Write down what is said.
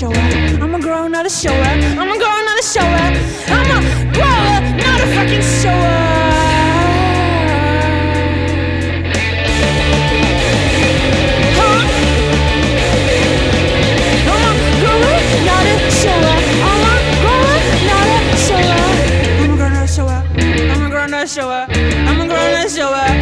shower. I'm a grower, not a shower. I'm a grower, not a shower. I'm a grower, not a fucking shower. Shower. I'm a grown-up shower. I'm a grown-up shower.